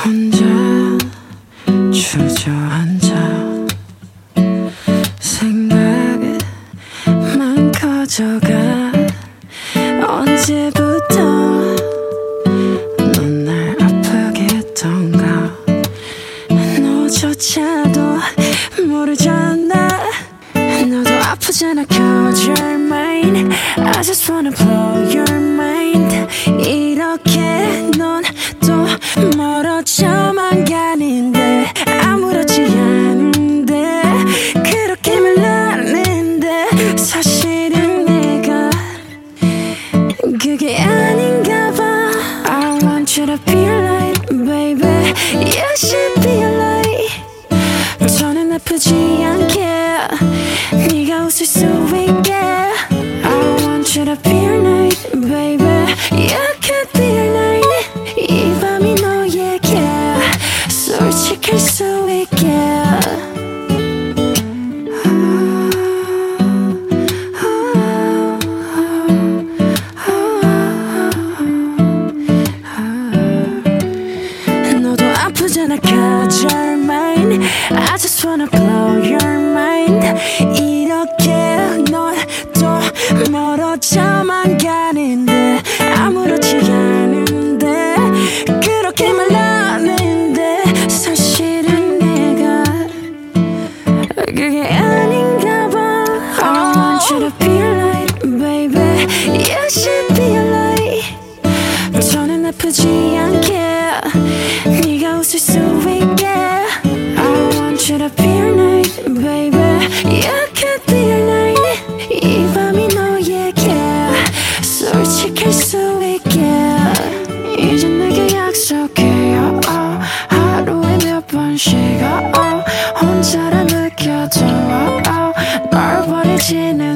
혼자 주저앉아 생각만 커져가. 언제부터 넌 날 아프게 했던가. 너조차도 모르잖아. 너도 아프잖아. Cause you're mine. I just wanna blow your mind. 이렇게 넌 또 멀어져만 가는데 아무렇지 않은데 그렇게 말하는데 사실은 내가 그게 아닌가 봐. I want you to be alright baby. You should be alright. 저는 아프지 않게 네가 웃을 수 있게. I want you to be alright baby. You could be alright. 이 밤이 너에게 솔직할 수 있게. 너도 아프잖아. Cause you're mine. I just wanna blow your mind. 이렇게 넌 또 멀어져만 가는데 아무렇지 않은데 그렇게 말하는데 사실은 내가 그게 아닌가 봐. I want you to be alright baby. You should be alright. 저는 아프지 않게 네가 웃을 수 있게. I want you to be alright baby. You could be alright. 이 밤이 너에게 솔직할 수 있게. 이제 내게 약속해요. 하루에 몇 번씩 혼자라 느껴도 널 버리지는